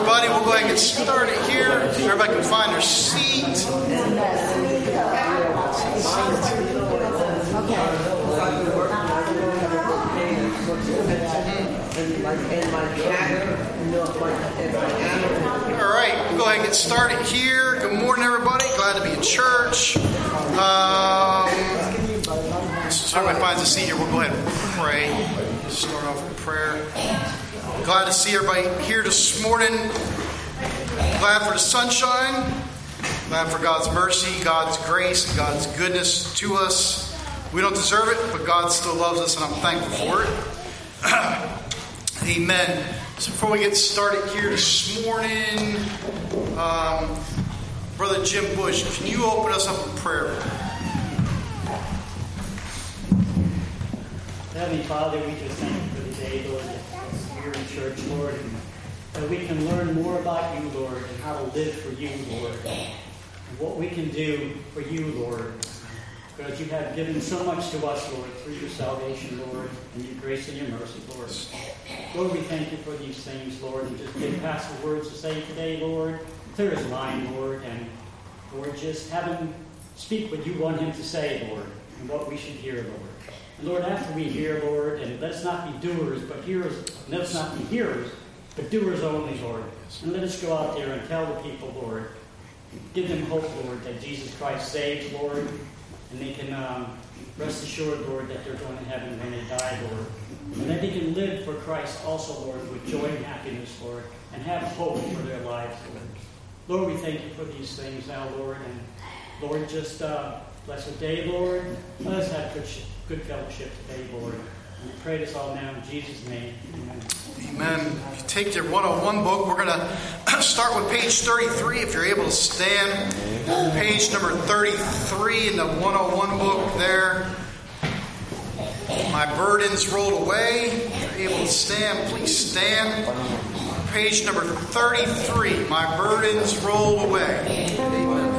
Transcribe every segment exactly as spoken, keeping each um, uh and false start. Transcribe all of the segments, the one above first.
everybody. We'll go ahead and get started here. Everybody can find their seat. All right, we'll go ahead and get started here. Good morning, everybody. Glad to be in church. Um, so everybody finds a seat here. We'll go ahead and pray. Start off with prayer. Glad to see everybody here this morning. Glad for the sunshine. Glad for God's mercy, God's grace, and God's goodness to us. We don't deserve it, but God still loves us, and I'm thankful for it. Amen. So before we get started here this morning, um, Brother Jim Bush, can you open us up in prayer? Heavenly Father, we just thank you for the day, Lord, here in church, Lord, and that we can learn more about you, Lord, and how to live for you, Lord, and what we can do for you, Lord, because you have given so much to us, Lord, through your salvation, Lord, and your grace and your mercy, Lord. Lord, we thank you for these things, Lord, and just give Pastor words to say today, Lord. Clear his mind, Lord, and Lord, just have him speak what you want him to say, Lord, and what we should hear, Lord. And Lord, after we hear, Lord, and let's not be doers, but hearers, let's not be hearers, but doers only, Lord. And let us go out there and tell the people, Lord, give them hope, Lord, that Jesus Christ saves, Lord, and they can um, rest assured, Lord, that they're going to heaven when they die, Lord. And that they can live for Christ also, Lord, with joy and happiness, Lord, and have hope for their lives, Lord. Lord, we thank you for these things now, Lord, and Lord, just uh, bless the day, Lord. Let us have good, good fellowship today, Lord. And we pray this all now in Jesus' name. Amen. Amen. If you take your one oh one book, we're going to start with page thirty-three, if you're able to stand. Page number thirty-three in the one oh one book there. My burdens rolled away. If you're able to stand, please stand. Page number thirty-three. My burdens roll away. Amen.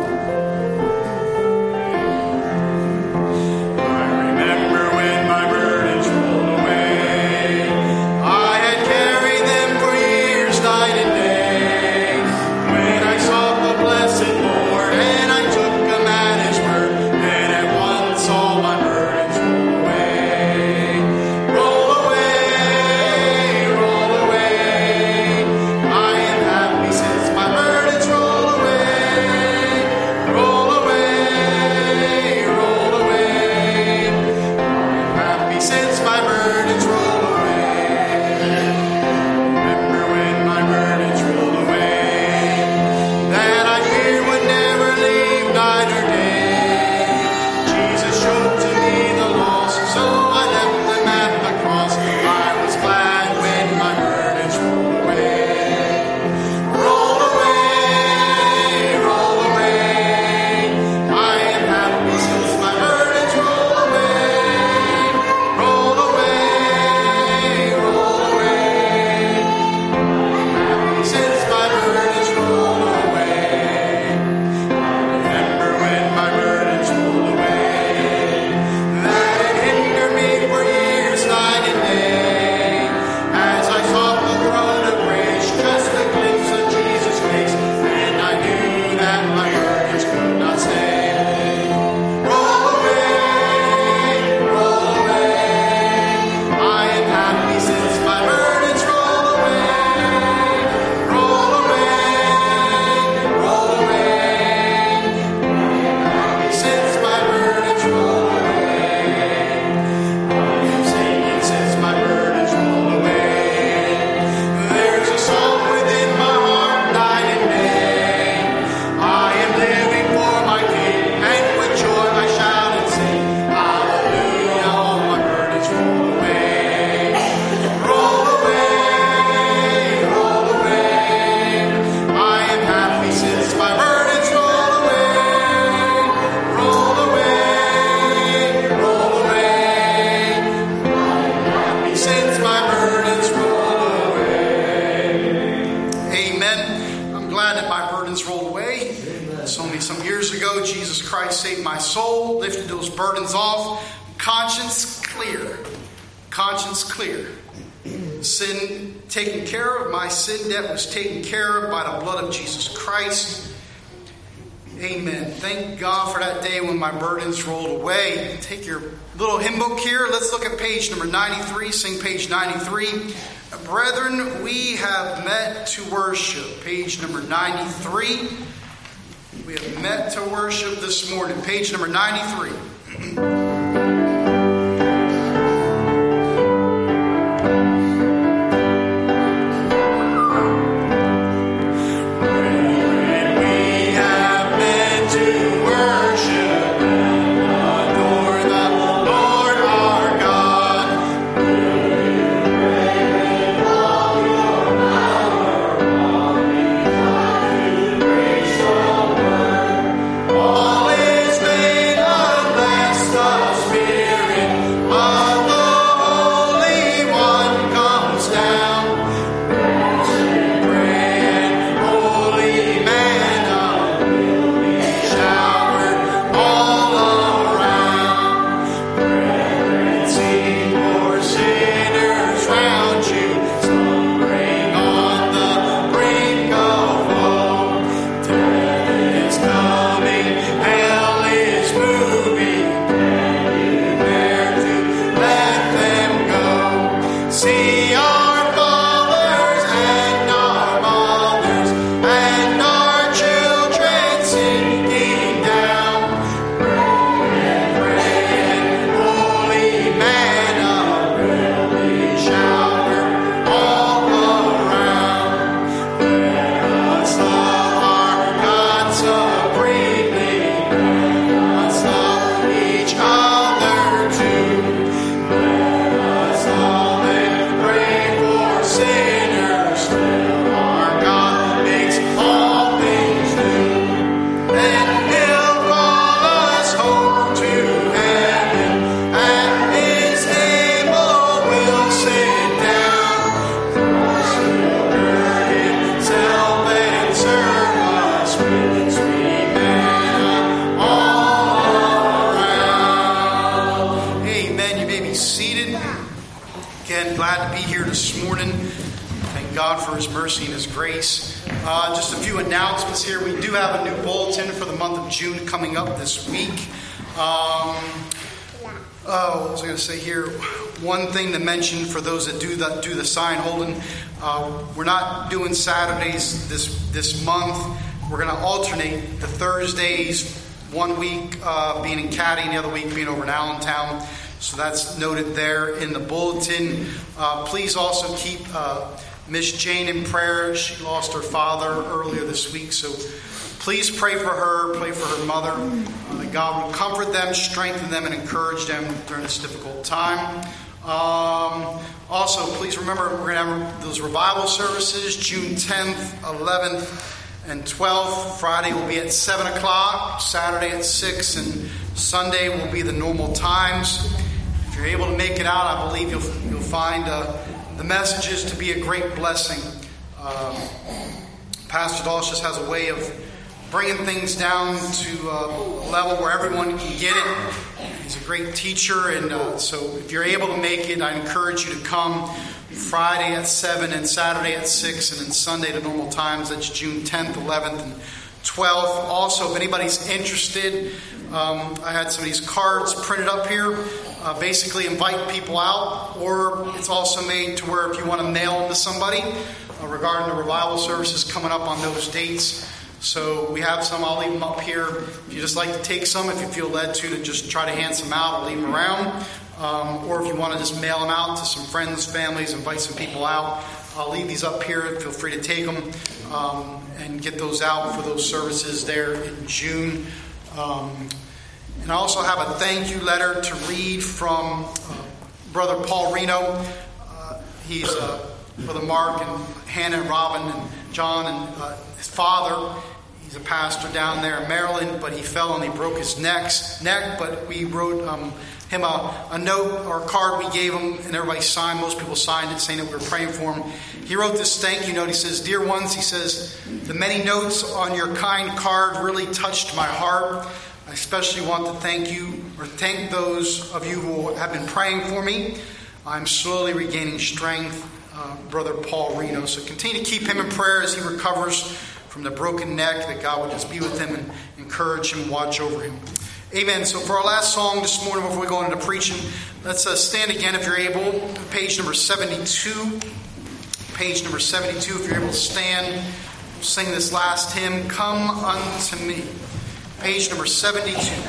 Saved my soul, lifted those burdens off. Conscience clear. Conscience clear. Sin taken care of. My sin debt was taken care of by the blood of Jesus Christ. Amen. Thank God for that day when my burdens rolled away. Take your little hymn book here. Let's look at page number ninety-three. Sing page ninety-three. Brethren, we have met to worship. Page number ninety-three. We have met to worship this morning. Page number ninety-three. June coming up this week. Um, oh, what was I going to say here? One thing to mention for those that do the do the sign holding, uh, we're not doing Saturdays this this month. We're going to alternate the Thursdays. One week uh, being in Caddy, and the other week being over in Allentown. So that's noted there in the bulletin. Uh, please also keep uh, Miss Jane in prayer. She lost her father earlier this week, so. Please pray for her, pray for her mother. Uh, that God would comfort them, strengthen them, and encourage them during this difficult time. Um, also, please remember, we're going to have those revival services, June tenth, eleventh, and twelfth. Friday will be at seven o'clock, Saturday at six, and Sunday will be the normal times. If you're able to make it out, I believe you'll, you'll find uh, the messages to be a great blessing. Um, Pastor Doss just has a way of bringing things down to a level where everyone can get it. He's a great teacher, and uh, so if you're able to make it, I encourage you to come Friday at seven and Saturday at six, and then Sunday to normal times. That's June tenth, eleventh, and twelfth. Also, if anybody's interested, um, I had some of these cards printed up here. Uh, basically invite people out, or it's also made to where if you want to mail them to somebody uh, regarding the revival services coming up on those dates. So we have some. I'll leave them up here. If you just like to take some, if you feel led to, to just try to hand some out, I'll leave them around. Um, or if you want to just mail them out to some friends, families, invite some people out, I'll leave these up here. Feel free to take them um, and get those out for those services there in June. Um, and I also have a thank you letter to read from uh, Brother Paul Reno. Uh, he's uh, Brother Mark and Hannah and Robin and John and uh, his father. He's a pastor down there in Maryland, but he fell and he broke his neck. neck but we wrote um, him a, a note or a card we gave him, and everybody signed. Most people signed it, saying that we were praying for him. He wrote this thank you note. He says, "Dear ones," he says, "the many notes on your kind card really touched my heart. I especially want to thank you, or thank those of you who have been praying for me. I'm slowly regaining strength, uh, Brother Paul Reno. So continue to keep him in prayer as he recovers from the broken neck, that God would just be with him and encourage him and watch over him. Amen. So for our last song this morning, before we go into preaching, let's uh, stand again if you're able. Page number seventy-two. Page number seventy-two, if you're able to stand. We'll sing this last hymn, Come Unto Me. Page number seventy-two.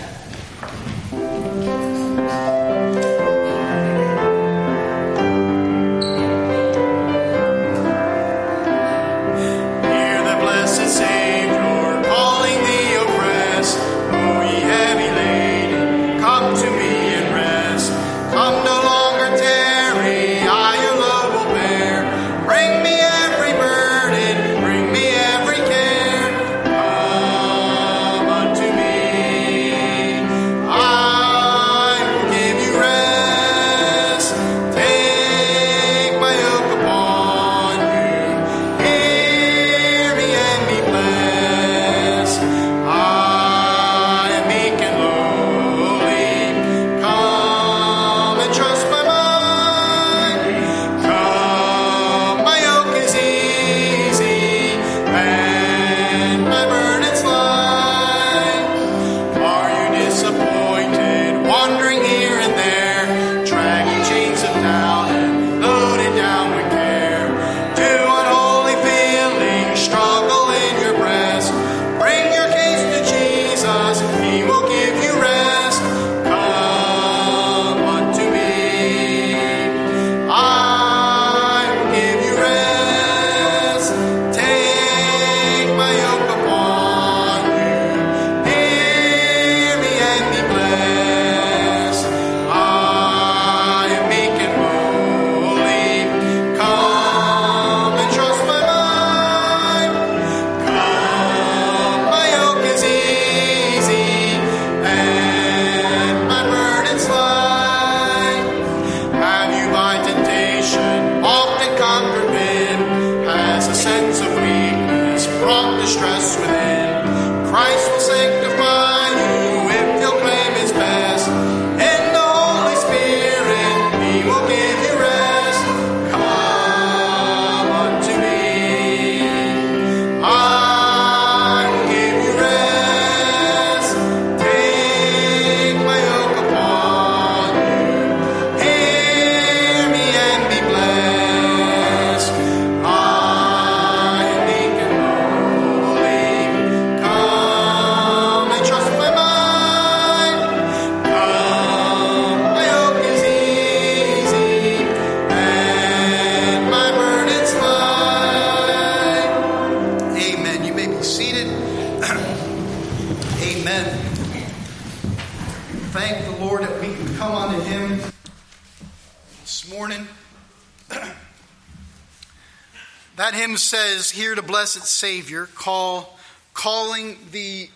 Says here, to blessed Savior, call calling the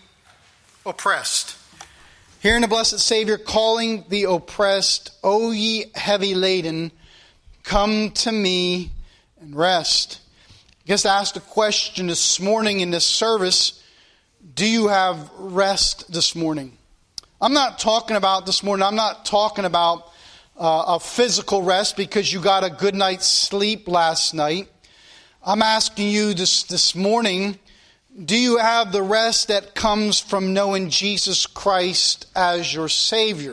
oppressed. Hearing the blessed Savior calling the oppressed, O ye heavy laden, come to me and rest. I guess I asked a question this morning in this service. Do you have rest this morning? I'm not talking about this morning, I'm not talking about uh, a physical rest because you got a good night's sleep last night. I'm asking you this, this morning, do you have the rest that comes from knowing Jesus Christ as your Savior?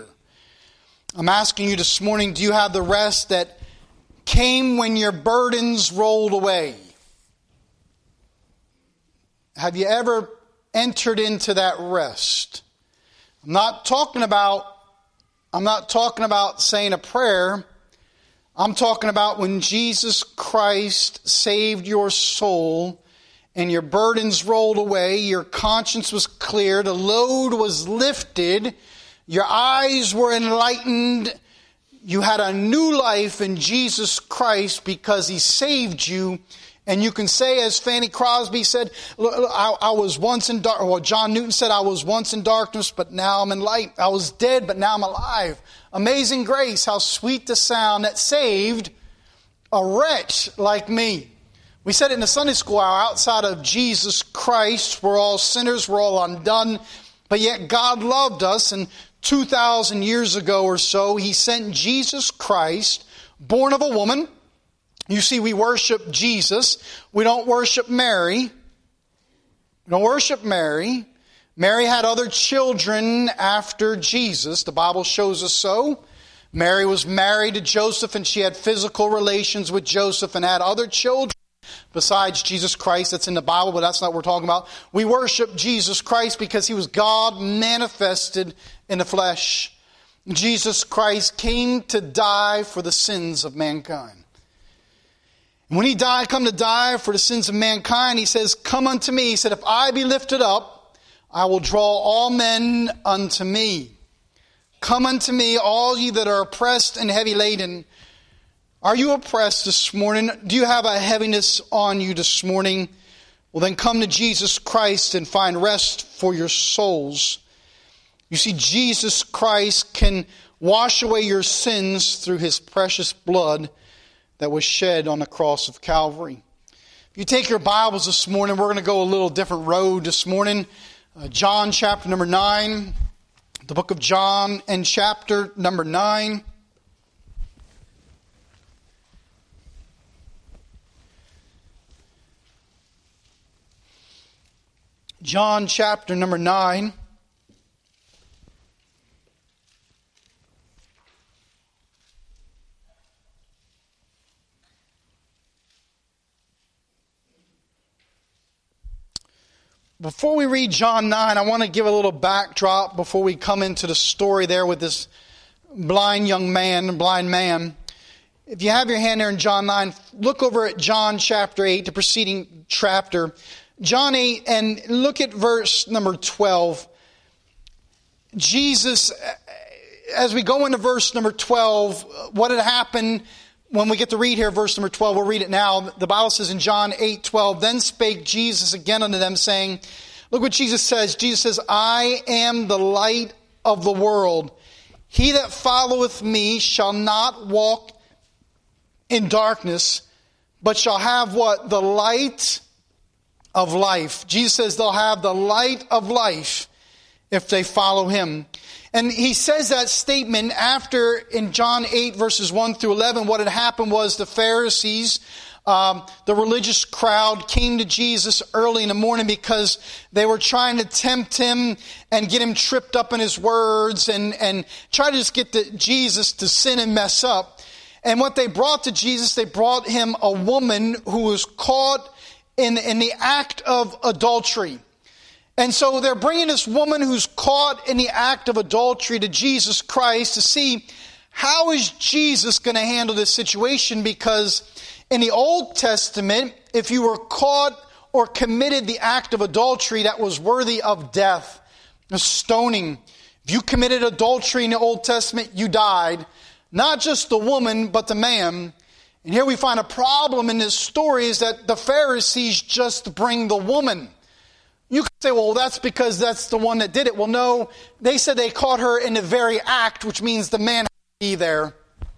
I'm asking you this morning, do you have the rest that came when your burdens rolled away? Have you ever entered into that rest? I'm not talking about, I'm not talking about saying a prayer. I'm talking about when Jesus Christ saved your soul and your burdens rolled away, your conscience was clear, the load was lifted, your eyes were enlightened, you had a new life in Jesus Christ because He saved you. And you can say, as Fanny Crosby said, I, I was once in dark. Well, John Newton said, I was once in darkness, but now I'm in light. I was dead, but now I'm alive. Amazing grace, how sweet the sound that saved a wretch like me. We said it in the Sunday school hour, outside of Jesus Christ, we're all sinners, we're all undone. But yet God loved us, and two thousand years ago or so, He sent Jesus Christ, born of a woman. You see, we worship Jesus. We don't worship Mary. We don't worship Mary. Mary had other children after Jesus. The Bible shows us so. Mary was married to Joseph, and she had physical relations with Joseph and had other children besides Jesus Christ. That's in the Bible, but that's not what we're talking about. We worship Jesus Christ because he was God manifested in the flesh. Jesus Christ came to die for the sins of mankind. And when he died, come to die for the sins of mankind, he says, come unto me. He said, if I be lifted up, I will draw all men unto me. Come unto me, all ye that are oppressed and heavy laden. Are you oppressed this morning? Do you have a heaviness on you this morning? Well, then come to Jesus Christ and find rest for your souls. You see, Jesus Christ can wash away your sins through his precious blood that was shed on the cross of Calvary. If you take your Bibles this morning, we're going to go a little different road this morning. Uh, John chapter number nine. The book of John and chapter number nine. John chapter number nine. Before we read John nine, I want to give a little backdrop before we come into the story there with this blind young man, blind man. If you have your hand there in John nine, look over at John chapter eight, the preceding chapter. John eight, and look at verse number twelve. Jesus, as we go into verse number twelve, what had happened when we get to read here, verse number twelve, we'll read it now. The Bible says in John eight twelve, then spake Jesus again unto them, saying, look what Jesus says. Jesus says, I am the light of the world. He that followeth me shall not walk in darkness, but shall have what? The light of life. Jesus says they'll have the light of life if they follow him. And he says that statement after, in John eight, verses one through eleven, what had happened was the Pharisees, um, the religious crowd, came to Jesus early in the morning because they were trying to tempt him and get him tripped up in his words and, and try to just get the, Jesus to sin and mess up. And what they brought to Jesus, they brought him a woman who was caught in, in the act of adultery. And so they're bringing this woman who's caught in the act of adultery to Jesus Christ to see how is Jesus going to handle this situation, because in the Old Testament, if you were caught or committed the act of adultery, that was worthy of death, a stoning. If you committed adultery in the Old Testament, you died. Not just the woman, but the man. And here we find a problem in this story is that the Pharisees just bring the woman. You could say, well, that's because that's the one that did it. Well, no, they said they caught her in the very act, which means the man had to be there.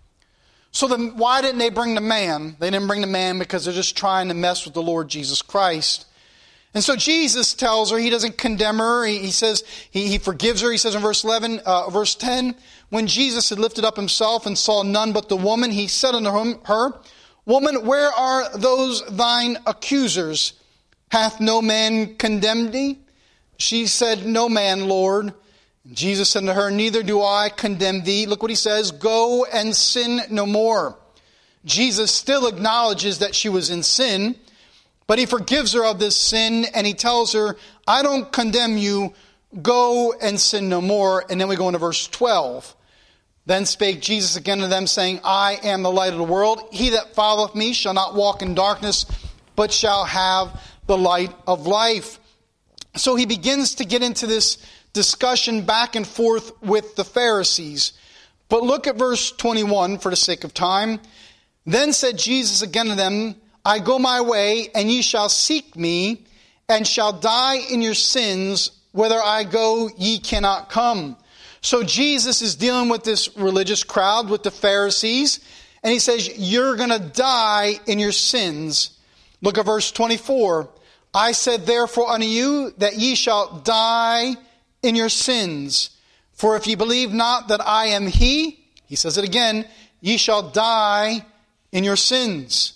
So then why didn't they bring the man? They didn't bring the man because they're just trying to mess with the Lord Jesus Christ. And so Jesus tells her, he doesn't condemn her. He, he says, he, he forgives her. He says in verse eleven, uh, verse ten, when Jesus had lifted up himself and saw none but the woman, he said unto him, her, woman, where are those thine accusers? Hath no man condemned thee? She said, no man, Lord. And Jesus said to her, neither do I condemn thee. Look what he says, go and sin no more. Jesus still acknowledges that she was in sin, but he forgives her of this sin, and he tells her, I don't condemn you, go and sin no more. And then we go into verse twelve. Then spake Jesus again to them, saying, I am the light of the world. He that followeth me shall not walk in darkness, but shall have the light of life. So he begins to get into this discussion back and forth with the Pharisees. But look at verse twenty-one for the sake of time. Then said Jesus again to them, I go my way, and ye shall seek me, and shall die in your sins. Whither I go, ye cannot come. So Jesus is dealing with this religious crowd, with the Pharisees, and he says, you're going to die in your sins. Look at verse twenty-four. I said therefore unto you that ye shall die in your sins. For if ye believe not that I am he, he says it again, ye shall die in your sins.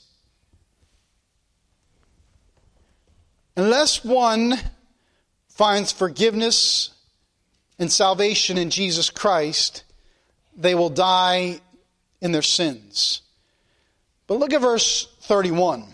Unless one finds forgiveness and salvation in Jesus Christ, they will die in their sins. But look at verse thirty-one.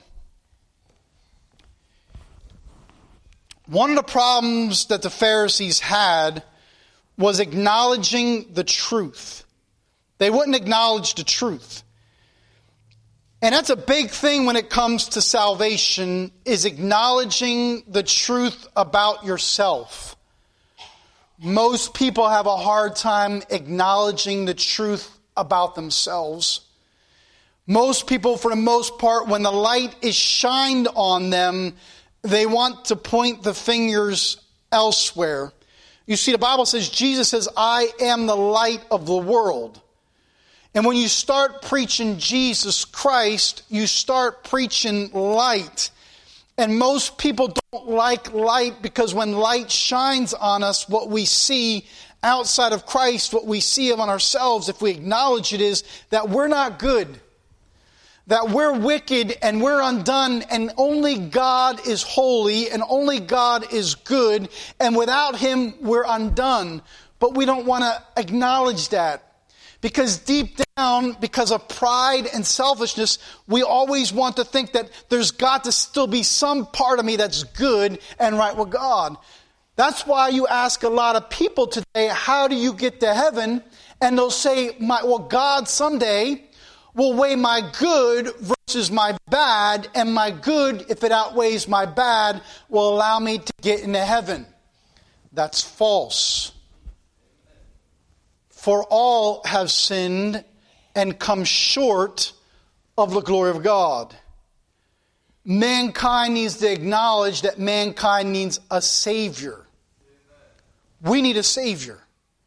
One of the problems that the Pharisees had was acknowledging the truth. They wouldn't acknowledge the truth. And that's a big thing when it comes to salvation, is acknowledging the truth about yourself. Most people have a hard time acknowledging the truth about themselves. Most people, for the most part, when the light is shined on them, they want to point the fingers elsewhere. You see, the Bible says, Jesus says, I am the light of the world. And when you start preaching Jesus Christ, you start preaching light. And most people don't like light because when light shines on us, what we see outside of Christ, what we see of on ourselves, if we acknowledge it, is that we're not good. That we're wicked and we're undone, and only God is holy and only God is good, and without Him we're undone. But we don't want to acknowledge that. Because deep down, because of pride and selfishness, we always want to think that there's got to still be some part of me that's good and right with God. That's why you ask a lot of people today, how do you get to heaven? And they'll say, my, well, God someday will weigh my good versus my bad, and my good, if it outweighs my bad, will allow me to get into heaven. That's false. For all have sinned and come short of the glory of God. Mankind needs to acknowledge that mankind needs a Savior. We need a Savior.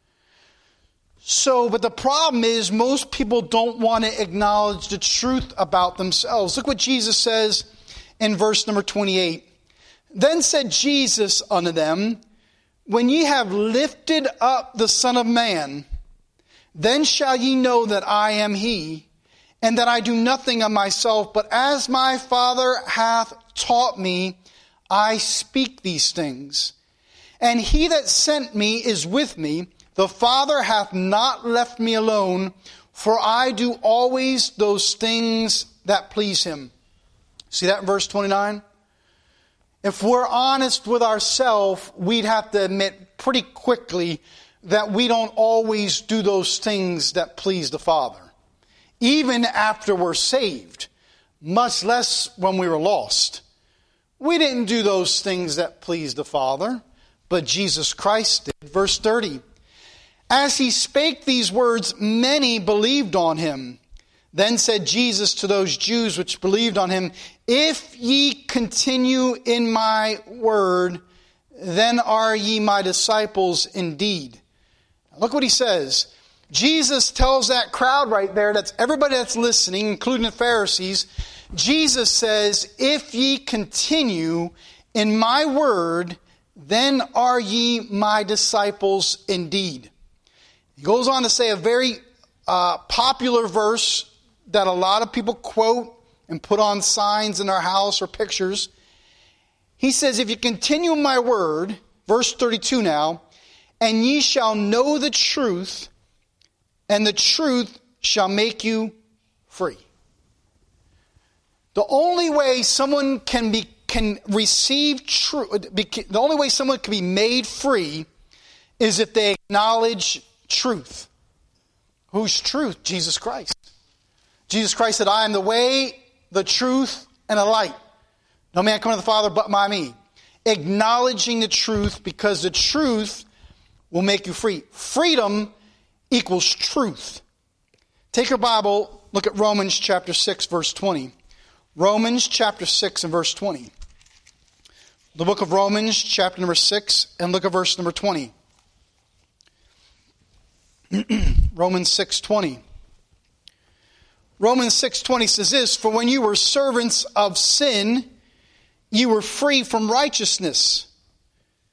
So, but the problem is most people don't want to acknowledge the truth about themselves. Look what Jesus says in verse number twenty-eight. Then said Jesus unto them, when ye have lifted up the Son of Man, then shall ye know that I am He, and that I do nothing of myself, but as my Father hath taught me, I speak these things. And He that sent me is with me. The Father hath not left me alone, for I do always those things that please Him. See that in verse twenty-nine? If we're honest with ourselves, we'd have to admit pretty quickly that we don't always do those things that please the Father. Even after we're saved, much less when we were lost. We didn't do those things that pleased the Father, but Jesus Christ did. Verse thirty. As He spake these words, many believed on Him. Then said Jesus to those Jews which believed on Him, if ye continue in my word, then are ye my disciples indeed. Look what He says. Jesus tells that crowd right there, that's everybody that's listening, including the Pharisees, Jesus says, if ye continue in my word, then are ye my disciples indeed. He goes on to say a very uh, popular verse that a lot of people quote and put on signs in our house or pictures. He says, if you continue in my word, verse thirty-two now, and ye shall know the truth, and the truth shall make you free. The only way someone can be can receive truth, the only way someone can be made free is if they acknowledge truth. Whose truth? Jesus Christ. Jesus Christ said, I am the way, the truth, and the light. No man come to the Father but by me. Acknowledging the truth, because the truth will make you free. Freedom equals truth. Take your Bible, look at Romans chapter six, verse twenty. Romans chapter six and verse twenty. The book of Romans chapter number six, and look at verse number twenty. Romans six twenty. Romans six twenty says this, for when you were servants of sin, you were free from righteousness.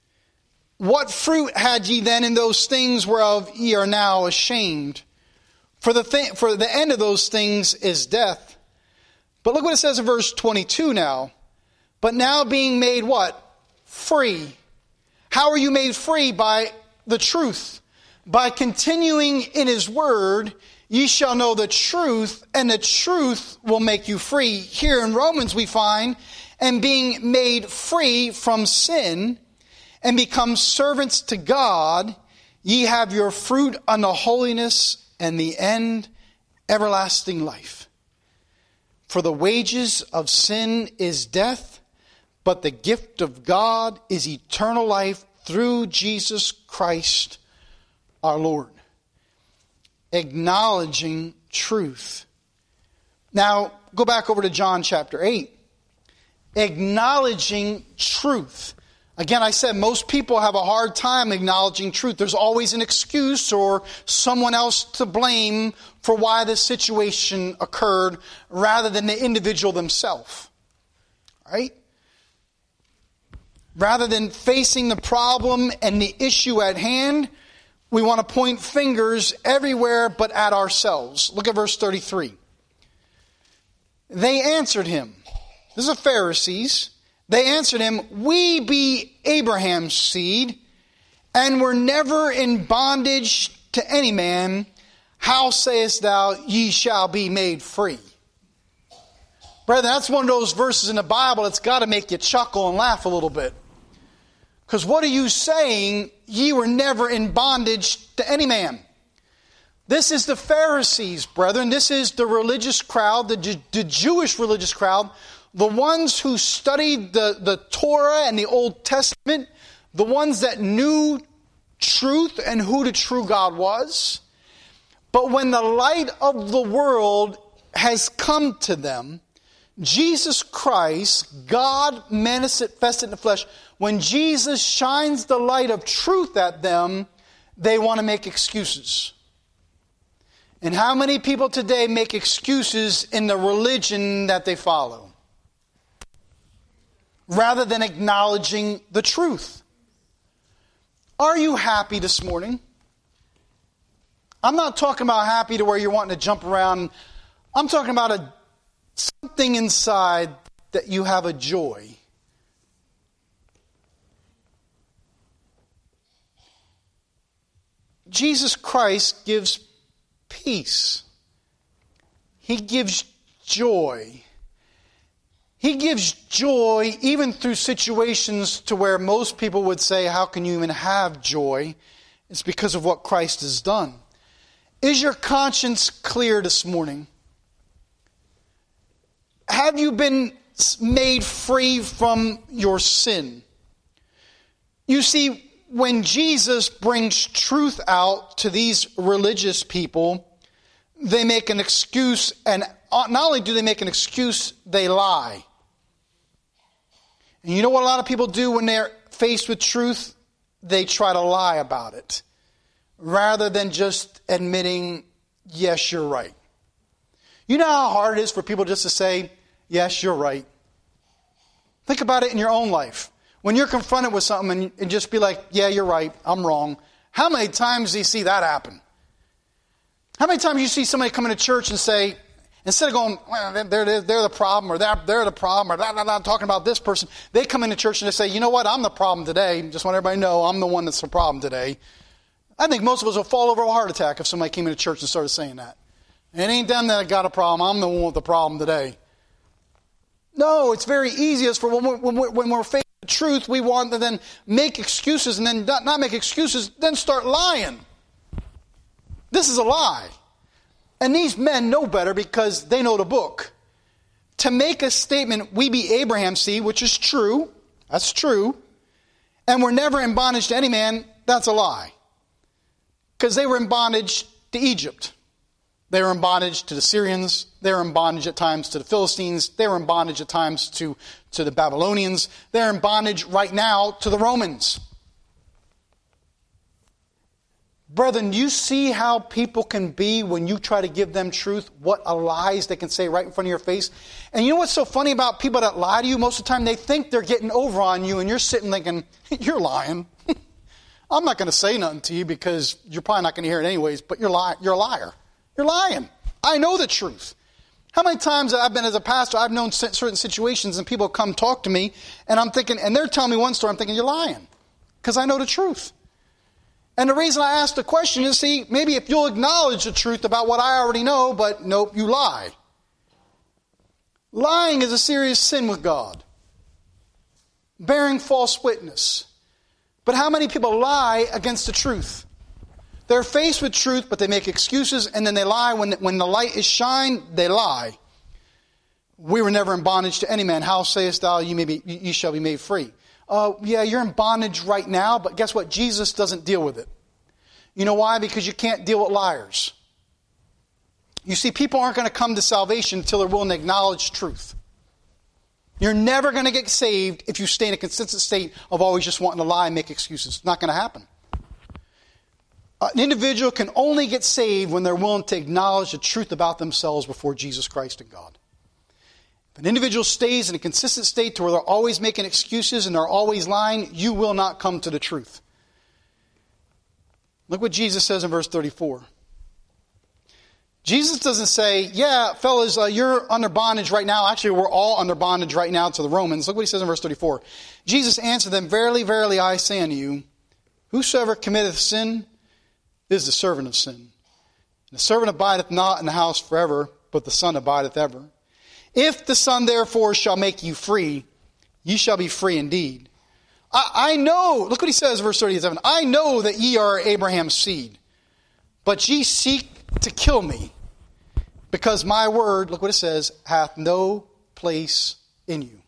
What fruit had ye then in those things whereof ye are now ashamed? For the thing, for the end of those things is death. But look what it says in verse twenty-two now. But now being made what? Free. How are you made free? By the truth. By continuing in his word, ye shall know the truth, and the truth will make you free. Here in Romans we find, and being made free from sin, and become servants to God, ye have your fruit unto holiness, and the end everlasting life. For the wages of sin is death, but the gift of God is eternal life through Jesus Christ our Lord. Acknowledging truth. Now, go back over to John chapter eight. Acknowledging truth. Again, I said most people have a hard time acknowledging truth. There's always an excuse or someone else to blame for why this situation occurred rather than the individual themselves. Right? Rather than facing the problem and the issue at hand, we want to point fingers everywhere but at ourselves. Look at verse thirty-three. They answered him. This is the Pharisees. They answered him, we be Abraham's seed, and were never in bondage to any man. How sayest thou, ye shall be made free? Brethren, that's one of those verses in the Bible that's got to make you chuckle and laugh a little bit. Because what are you saying? Ye were never in bondage to any man. This is the Pharisees, brethren. This is the religious crowd, the, the Jewish religious crowd. The ones who studied the, the Torah and the Old Testament, the ones that knew truth and who the true God was. But when the light of the world has come to them, Jesus Christ, God manifested in the flesh, when Jesus shines the light of truth at them, they want to make excuses. And how many people today make excuses in the religion that they follow? Rather than acknowledging the truth. Are you happy this morning? I'm not talking about happy to where you're wanting to jump around. I'm talking about a something inside that you have a joy. Jesus Christ gives peace. He gives joy. He gives joy even through situations to where most people would say, how can you even have joy? It's because of what Christ has done. Is your conscience clear this morning? Have you been made free from your sin? You see, when Jesus brings truth out to these religious people, they make an excuse, and not only do they make an excuse, they lie. And you know what a lot of people do when they're faced with truth? They try to lie about it, rather than just admitting, yes, you're right. You know how hard it is for people just to say, yes, you're right. Think about it in your own life. When you're confronted with something and, and just be like, yeah, you're right, I'm wrong. How many times do you see that happen? How many times do you see somebody come into church and say, instead of going, well, they're, they're, they're the problem, or they're, they're the problem, or blah, blah, blah, talking about this person, they come into church and they say, you know what, I'm the problem today. Just want everybody to know I'm the one that's the problem today. I think most of us will fall over a heart attack if somebody came into church and started saying that. It ain't them that got a problem, I'm the one with the problem today. No, it's very easy for when we're, when we're, when we're faced with the truth, we want to then make excuses, and then not, not make excuses, then start lying. This is a lie. And these men know better because they know the book. To make a statement, we be Abraham's seed, which is true, that's true, and we're never in bondage to any man, that's a lie. Because they were in bondage to Egypt. They were in bondage to the Syrians. They were in bondage at times to the Philistines. They were in bondage at times to, to the Babylonians. They're in bondage right now to the Romans. Brethren, you see how people can be when you try to give them truth, what a lies they can say right in front of your face. And you know what's so funny about people that lie to you? Most of the time they think they're getting over on you, and you're sitting thinking, you're lying. I'm not going to say nothing to you because you're probably not going to hear it anyways, but you're, li- you're a liar. You're lying. I know the truth. How many times I've been as a pastor, I've known certain situations and people come talk to me and I'm thinking, and they're telling me one story, I'm thinking, you're lying. Because I know the truth. And the reason I ask the question is, see, maybe if you'll acknowledge the truth about what I already know, but nope, you lie. Lying is a serious sin with God. Bearing false witness. But how many people lie against the truth? They're faced with truth, but they make excuses, and then they lie. When, when the light is shined, they lie. We were never in bondage to any man. How sayest thou, you, may be, you shall be made free? Uh, yeah, you're in bondage right now, but guess what? Jesus doesn't deal with it. You know why? Because you can't deal with liars. You see, people aren't going to come to salvation until they're willing to acknowledge truth. You're never going to get saved if you stay in a consistent state of always just wanting to lie and make excuses. It's not going to happen. An individual can only get saved when they're willing to acknowledge the truth about themselves before Jesus Christ and God. If an individual stays in a consistent state to where they're always making excuses and they're always lying, you will not come to the truth. Look what Jesus says in verse thirty-four. Jesus doesn't say, yeah, fellas, uh, you're under bondage right now. Actually, we're all under bondage right now to the Romans. Look what he says in verse thirty-four. Jesus answered them, verily, verily, I say unto you, whosoever committeth sin is the servant of sin. And the servant abideth not in the house forever, but the Son abideth ever. If the Son therefore shall make you free, ye shall be free indeed. I, I know, look what he says, verse thirty-seven. I know that ye are Abraham's seed, but ye seek to kill me, because my word, look what it says, hath no place in you.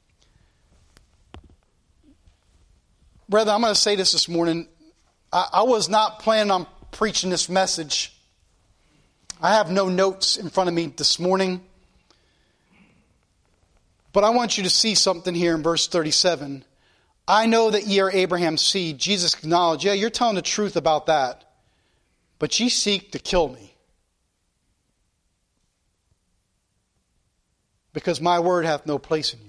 Brother, I'm going to say this this morning. I, I was not planning on preaching this message. I have no notes in front of me this morning. But I want you to see something here in verse thirty-seven. I know that ye are Abraham's seed. Jesus acknowledged, yeah, you're telling the truth about that. But ye seek to kill me. Because my word hath no place in you.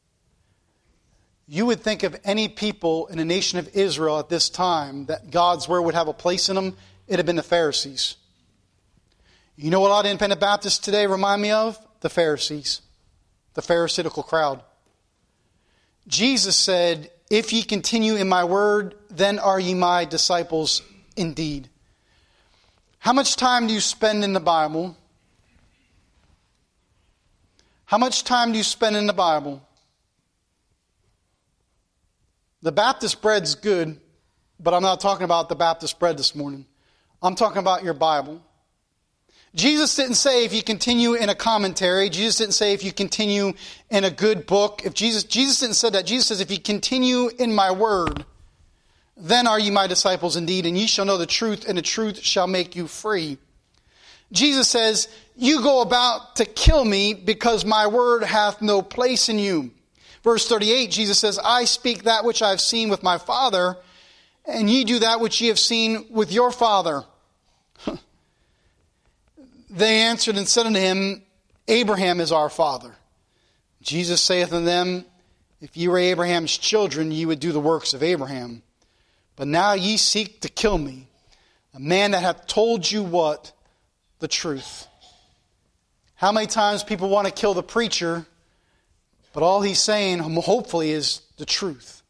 You would think of any people in the nation of Israel at this time that God's word would have a place in them, it'd have been the Pharisees. You know what a lot of independent Baptists today remind me of? The Pharisees. The Pharisaical crowd. Jesus said, if ye continue in my word, then are ye my disciples indeed. How much time do you spend in the Bible? How much time do you spend in the Bible? The Baptist bread's good, but I'm not talking about the Baptist bread this morning. I'm talking about your Bible. Jesus didn't say if you continue in a commentary. Jesus didn't say if you continue in a good book. If Jesus, Jesus didn't say that. Jesus says if you continue in my word, then are ye my disciples indeed, and ye shall know the truth, and the truth shall make you free. Jesus says, you go about to kill me because my word hath no place in you. Verse thirty-eight, Jesus says, I speak that which I have seen with my Father, and ye do that which ye have seen with your father. They answered and said unto him, Abraham is our father. Jesus saith unto them, if ye were Abraham's children, ye would do the works of Abraham. But now ye seek to kill me, a man that hath told you what? The truth. How many times people want to kill the preacher, but all he's saying, hopefully, is the truth.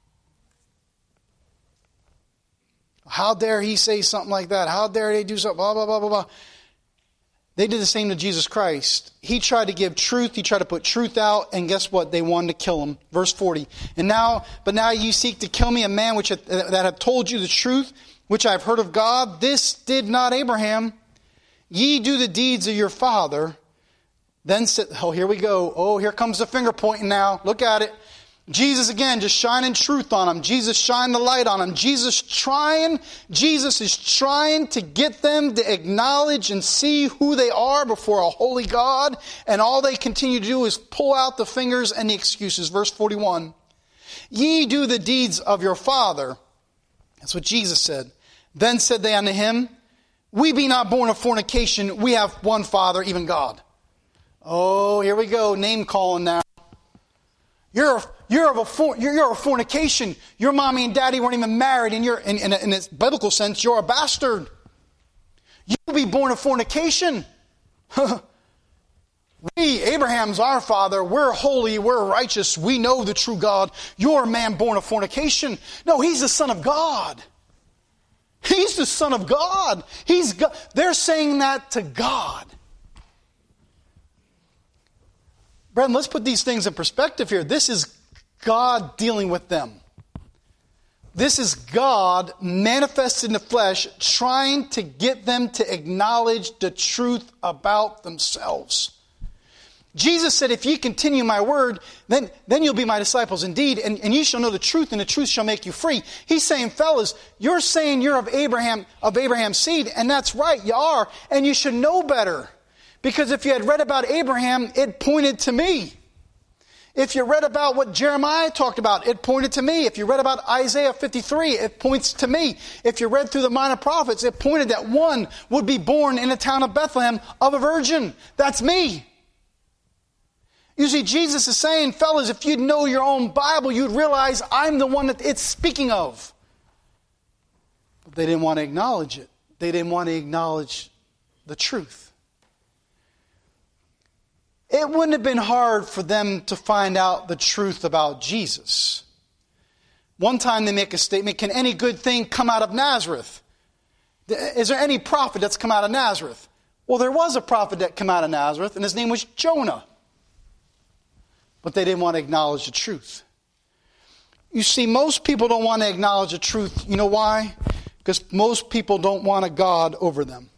How dare he say something like that? How dare they do something? Blah, blah, blah, blah, blah. They did the same to Jesus Christ. He tried to give truth. He tried to put truth out. And guess what? They wanted to kill him. Verse forty. And now, but now you seek to kill me, a man which hath, that hath told you the truth, which I have heard of God. This did not Abraham. Ye do the deeds of your father. Then said, oh, here we go. Oh, here comes the finger pointing now. Look at it. Jesus again, just shining truth on them. Jesus shine the light on them. Jesus trying, Jesus is trying to get them to acknowledge and see who they are before a holy God. And all they continue to do is pull out the fingers and the excuses. Verse forty-one. Ye do the deeds of your father. That's what Jesus said. Then said they unto him, we be not born of fornication. We have one Father, even God. Oh, here we go. Name calling now. You're a, you're of a for, you're, you're a fornication. Your mommy and daddy weren't even married, and you're in, in, a, in a biblical sense, you're a bastard. You will be born of fornication. We, Abraham's our father, we're holy, we're righteous, we know the true God. You're a man born of fornication. No, he's the Son of God. He's the Son of God. He's God. They're saying that to God. Brethren, let's put these things in perspective here. This is God dealing with them. This is God manifested in the flesh, trying to get them to acknowledge the truth about themselves. Jesus said, if ye continue my word, then, then you'll be my disciples indeed, and, and ye shall know the truth, and the truth shall make you free. He's saying, fellas, you're saying you're of Abraham, of Abraham's seed, and that's right, you are, and you should know better. Because if you had read about Abraham, it pointed to me. If you read about what Jeremiah talked about, it pointed to me. If you read about Isaiah fifty-three, it points to me. If you read through the minor prophets, it pointed that one would be born in the town of Bethlehem of a virgin. That's me. You see, Jesus is saying, fellas, if you'd know your own Bible, you'd realize I'm the one that it's speaking of. But they didn't want to acknowledge it. They didn't want to acknowledge the truth. It wouldn't have been hard for them to find out the truth about Jesus. One time they make a statement, can any good thing come out of Nazareth? Is there any prophet that's come out of Nazareth? Well, there was a prophet that came out of Nazareth, and his name was Jonah. But they didn't want to acknowledge the truth. You see, most people don't want to acknowledge the truth. You know why? Because most people don't want a God over them.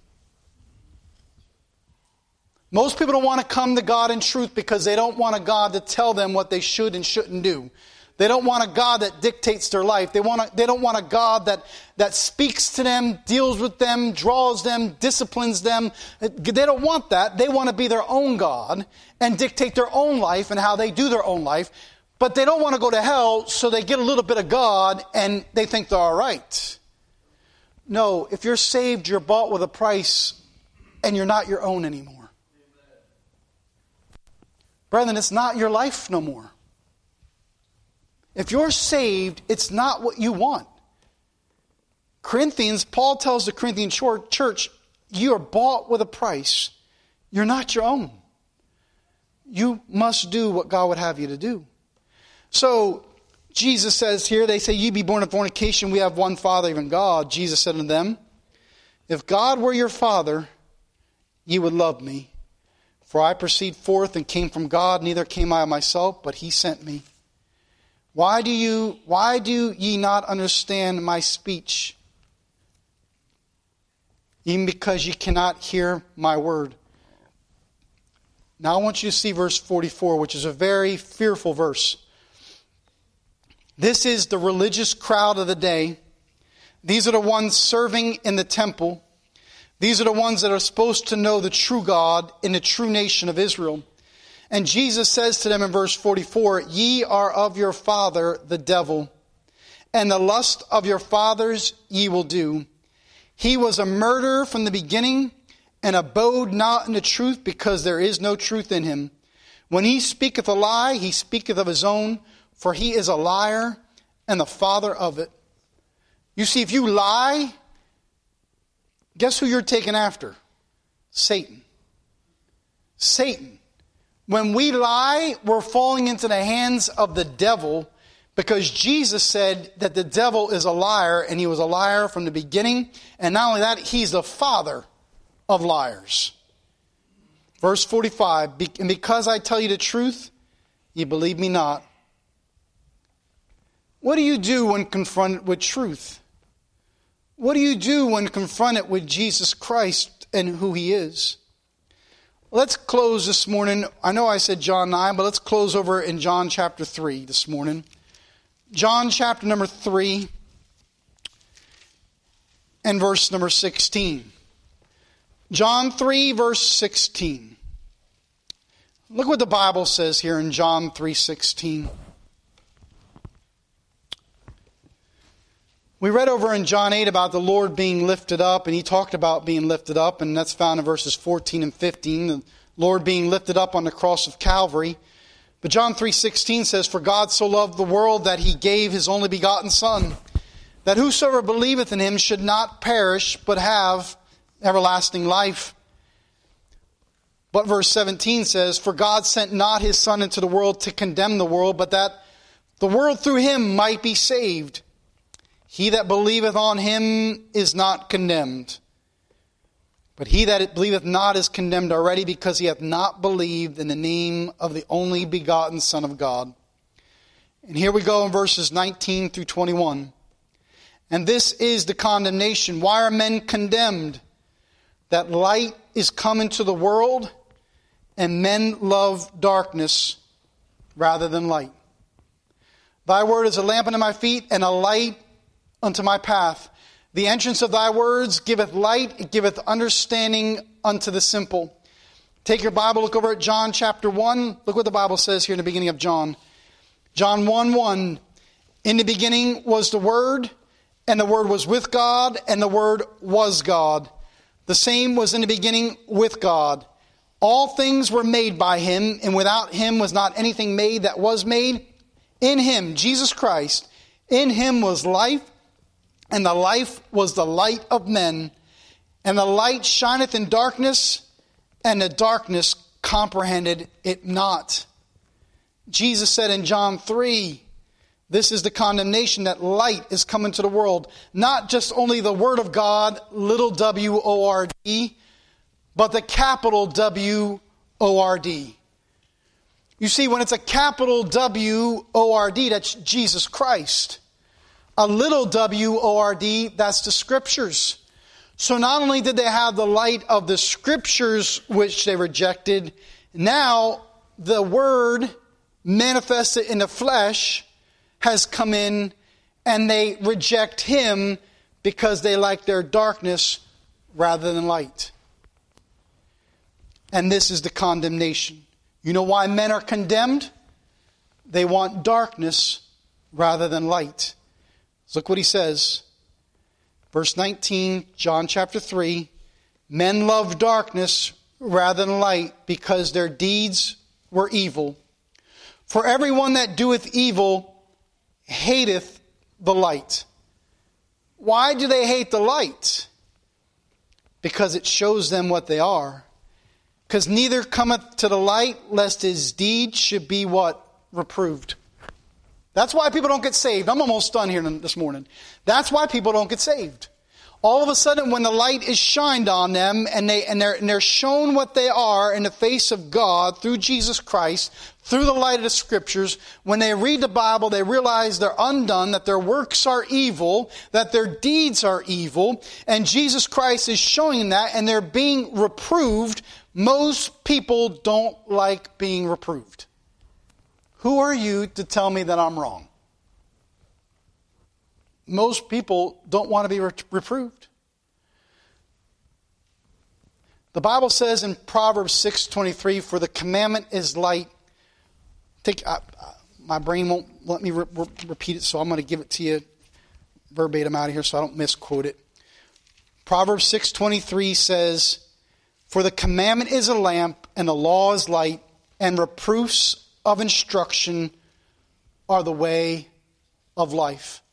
Most people don't want to come to God in truth because they don't want a God to tell them what they should and shouldn't do. They don't want a God that dictates their life. They want a, they don't want a God that, that speaks to them, deals with them, draws them, disciplines them. They don't want that. They want to be their own God and dictate their own life and how they do their own life. But they don't want to go to hell, so they get a little bit of God and they think they're all right. No, if you're saved, you're bought with a price and you're not your own anymore. Brethren, it's not your life no more. If you're saved, it's not what you want. Corinthians, Paul tells the Corinthian church, you are bought with a price. You're not your own. You must do what God would have you to do. So, Jesus says here, they say, ye be born of fornication, we have one Father, even God. Jesus said unto them, if God were your Father, ye would love me. For I proceed forth and came from God, neither came I of myself, but he sent me. Why do you, why do ye not understand my speech? Even because ye cannot hear my word. Now I want you to see verse forty-four, which is a very fearful verse. This is the religious crowd of the day. These are the ones serving in the temple. These are the ones that are supposed to know the true God in the true nation of Israel. And Jesus says to them in verse forty-four, ye are of your father, the devil, and the lust of your fathers ye will do. He was a murderer from the beginning, and abode not in the truth, because there is no truth in him. When he speaketh a lie, he speaketh of his own, for he is a liar and the father of it. You see, if you lie, guess who you're taking after? Satan. Satan. When we lie, we're falling into the hands of the devil, because Jesus said that the devil is a liar, and he was a liar from the beginning. And not only that, he's the father of liars. Verse forty-five, and because I tell you the truth, ye believe me not. What do you do when confronted with truth? What do you do when confronted with Jesus Christ and who he is? Let's close this morning. I know I said John nine, but let's close over in John chapter three this morning. John chapter number three and verse number sixteen. John three, verse sixteen. Look what the Bible says here in John three sixteen. We read over in John eight about the Lord being lifted up, and he talked about being lifted up, and that's found in verses fourteen and fifteen, the Lord being lifted up on the cross of Calvary. But John three sixteen says, for God so loved the world that he gave his only begotten Son, that whosoever believeth in him should not perish, but have everlasting life. But verse seventeen says, "For God sent not his Son into the world to condemn the world, but that the world through him might be saved. He that believeth on him is not condemned. But he that believeth not is condemned already, because he hath not believed in the name of the only begotten Son of God." And here we go in verses nineteen through twenty-one. "And this is the condemnation. Why are men condemned? That light is come into the world, and men love darkness rather than light. Thy word is a lamp unto my feet, and a light unto my path. The entrance of thy words giveth light, it giveth understanding unto the simple." Take your Bible, look over at John chapter one. Look what the Bible says here in the beginning of John. John one one. "In the beginning was the Word, and the Word was with God, and the Word was God. The same was in the beginning with God. All things were made by him, and without him was not anything made that was made. In him," Jesus Christ, "in him was life, and the life was the light of men. And the light shineth in darkness, and the darkness comprehended it not." Jesus said in John three, "This is the condemnation, that light is come into the world. Not just only the Word of God, little w O R D, but the capital W O R D." You see, when it's a capital W O R D, that's Jesus Christ. A little w O R D, that's the Scriptures. So not only did they have the light of the Scriptures, which they rejected, now the Word manifested in the flesh has come in, and they reject him because they like their darkness rather than light. And this is the condemnation. You know why men are condemned? They want darkness rather than light. Look what he says. Verse nineteen, John chapter three. "Men love darkness rather than light, because their deeds were evil. For everyone that doeth evil hateth the light." Why do they hate the light? Because it shows them what they are. "Because neither cometh to the light, lest his deeds should be" what? Reproved. That's why people don't get saved. I'm almost done here this morning. That's why people don't get saved. All of a sudden, when the light is shined on them, and, they, and, they're, and they're shown what they are in the face of God through Jesus Christ, through the light of the Scriptures, when they read the Bible, they realize they're undone, that their works are evil, that their deeds are evil, and Jesus Christ is showing them that, and they're being reproved. Most people don't like being reproved. Who are you to tell me that I'm wrong? Most people don't want to be re- reproved. The Bible says in Proverbs six twenty-three, "For the commandment is light." Take, uh, my brain won't let me re- re- repeat it, so I'm going to give it to you verbatim out of here so I don't misquote it. Proverbs six twenty-three says, "For the commandment is a lamp, and the law is light, and reproofs of instruction are the way of life."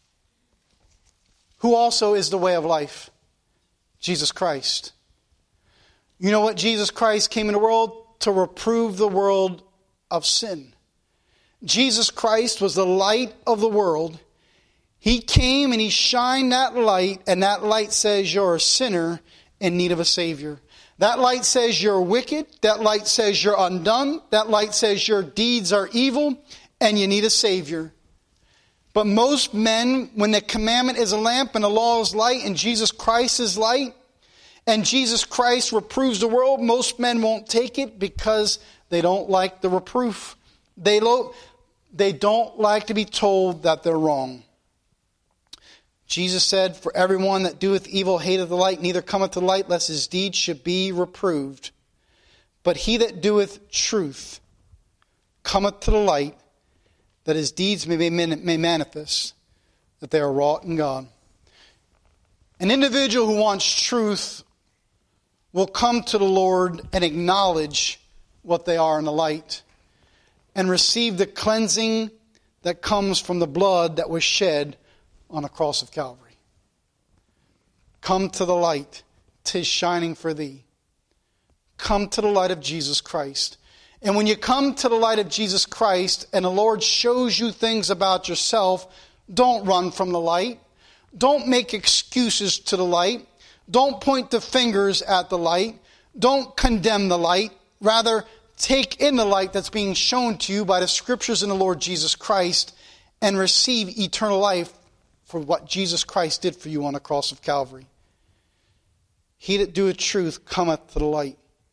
Who also is the way of life? Jesus Christ. You know what? Jesus Christ came in the world to reprove the world of sin. Jesus Christ was the light of the world. He came and he shined that light, and that light says you're a sinner in need of a Savior. That light says you're wicked. That light says you're undone. That light says your deeds are evil and you need a Savior. But most men, when the commandment is a lamp and the law is light and Jesus Christ is light, and Jesus Christ reproves the world, most men won't take it because they don't like the reproof. They lo- they don't like to be told that they're wrong. Jesus said, "For everyone that doeth evil hateth the light, neither cometh to the light, lest his deeds should be reproved. But he that doeth truth cometh to the light, that his deeds may be may manifest, that they are wrought in God." An individual who wants truth will come to the Lord and acknowledge what they are in the light, and receive the cleansing that comes from the blood that was shed on the cross of Calvary. Come to the light. 'tis shining for thee. Come to the light of Jesus Christ. And when you come to the light of Jesus Christ and the Lord shows you things about yourself, don't run from the light. Don't make excuses to the light. Don't point the fingers at the light. Don't condemn the light. Rather, take in the light that's being shown to you by the scriptures in the Lord Jesus Christ and receive eternal life for what Jesus Christ did for you on the cross of Calvary. He that doeth truth cometh to the light.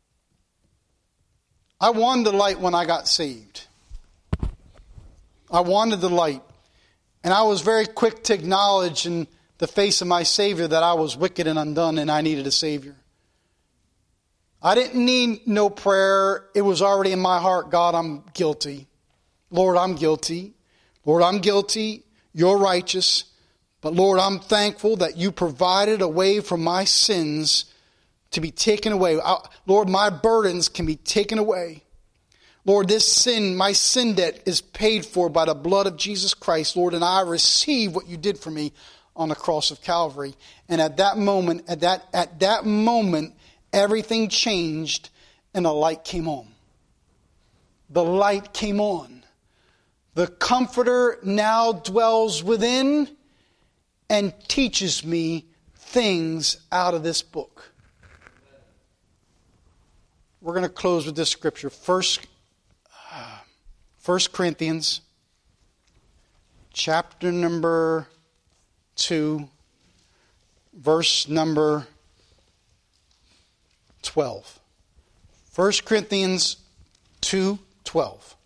I wanted the light when I got saved. I wanted the light. And I was very quick to acknowledge in the face of my Savior that I was wicked and undone and I needed a Savior. I didn't need no prayer. It was already in my heart, God, I'm guilty. Lord, I'm guilty. Lord, I'm guilty. You're righteous. But Lord, I'm thankful that you provided a way for my sins to be taken away. Lord, my burdens can be taken away. Lord, this sin, my sin debt is paid for by the blood of Jesus Christ, Lord, and I receive what you did for me on the cross of Calvary. And at that moment, at that, at that moment, everything changed and the light came on. The light came on. The Comforter now dwells within and teaches me things out of this book. We're going to close with this scripture. First, uh, First Corinthians, chapter number two, verse number twelve. First Corinthians two twelve.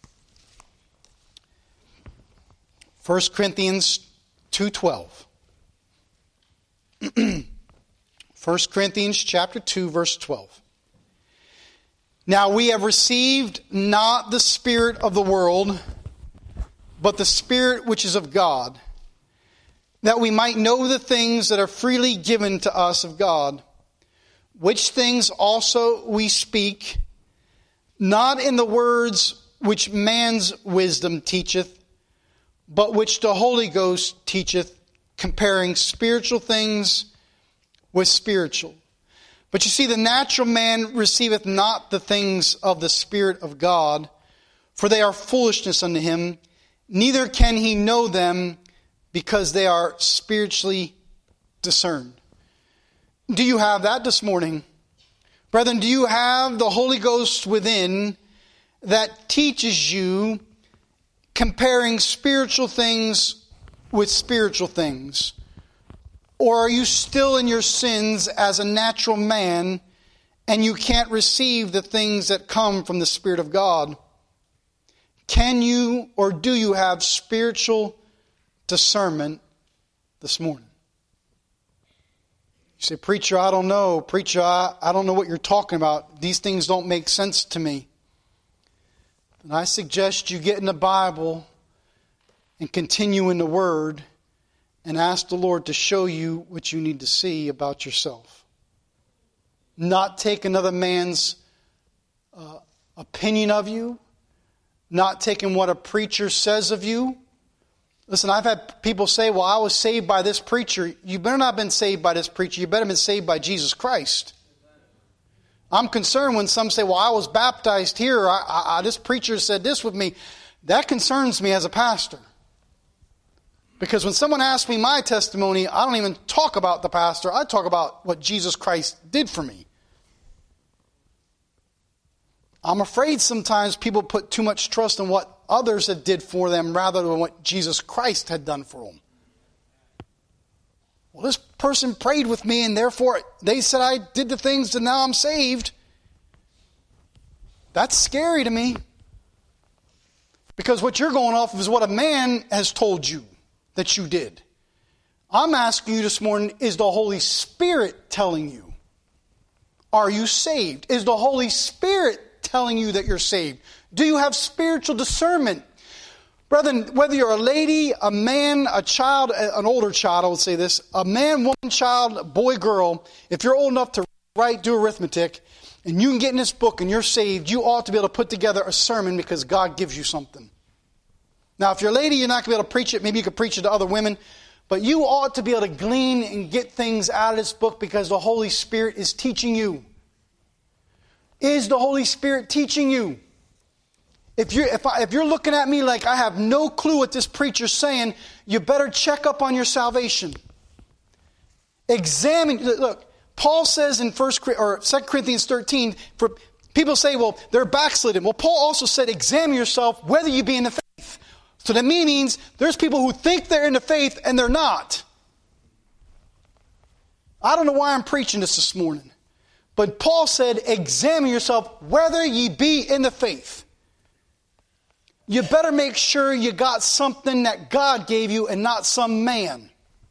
First Corinthians two twelve. First Corinthians chapter two, verse twelve. Now we have received not the spirit of the world, but the Spirit which is of God, that we might know the things that are freely given to us of God, which things also we speak, not in the words which man's wisdom teacheth, but which the Holy Ghost teacheth, comparing spiritual things with spiritual. But you see, the natural man receiveth not the things of the Spirit of God, for they are foolishness unto him, neither can he know them, because they are spiritually discerned. Do you have that this morning? Brethren, do you have the Holy Ghost within that teaches you comparing spiritual things with spiritual things? Or are you still in your sins as a natural man and you can't receive the things that come from the Spirit of God? Can you or do you have spiritual discernment this morning? You say, preacher, I don't know. Preacher, I, I don't know what you're talking about. These things don't make sense to me. And I suggest you get in the Bible and continue in the Word and ask the Lord to show you what you need to see about yourself. Not take another man's uh, opinion of you. Not taking what a preacher says of you. Listen, I've had people say, well, I was saved by this preacher. You better not have been saved by this preacher. You better have been saved by Jesus Christ. I'm concerned when some say, well, I was baptized here. I, I, this preacher said this with me. That concerns me as a pastor. Because when someone asks me my testimony, I don't even talk about the pastor. I talk about what Jesus Christ did for me. I'm afraid sometimes people put too much trust in what others have did for them rather than what Jesus Christ had done for them. Well, this person prayed with me and therefore they said I did the things and now I'm saved. That's scary to me. Because what you're going off of is what a man has told you that you did. I'm asking you this morning, is the Holy Spirit telling you? Are you saved? Is the Holy Spirit telling you that you're saved? Do you have spiritual discernment? Brethren, whether you're a lady, a man, a child, an older child, I would say this, a man, woman, child, boy, girl, if you're old enough to write, do arithmetic, and you can get in this book and you're saved, you ought to be able to put together a sermon because God gives you something. Now, if you're a lady, you're not going to be able to preach it. Maybe you could preach it to other women. But you ought to be able to glean and get things out of this book because the Holy Spirit is teaching you. Is the Holy Spirit teaching you? If you're, if, I, if you're looking at me like I have no clue what this preacher's saying, you better check up on your salvation. Examine. Look, Paul says in First or Second Corinthians thirteen, for people say, well, they're backslidden. Well, Paul also said, examine yourself whether you be in the faith. So that means there's people who think they're in the faith and they're not. I don't know why I'm preaching this this morning. But Paul said, examine yourself whether ye be in the faith. You better make sure you got something that God gave you and not some man.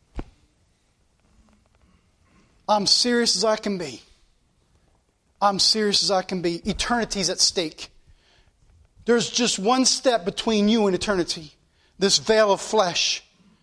I'm serious as I can be. I'm serious as I can be. Eternity's at stake. There's just one step between you and eternity. This veil of flesh.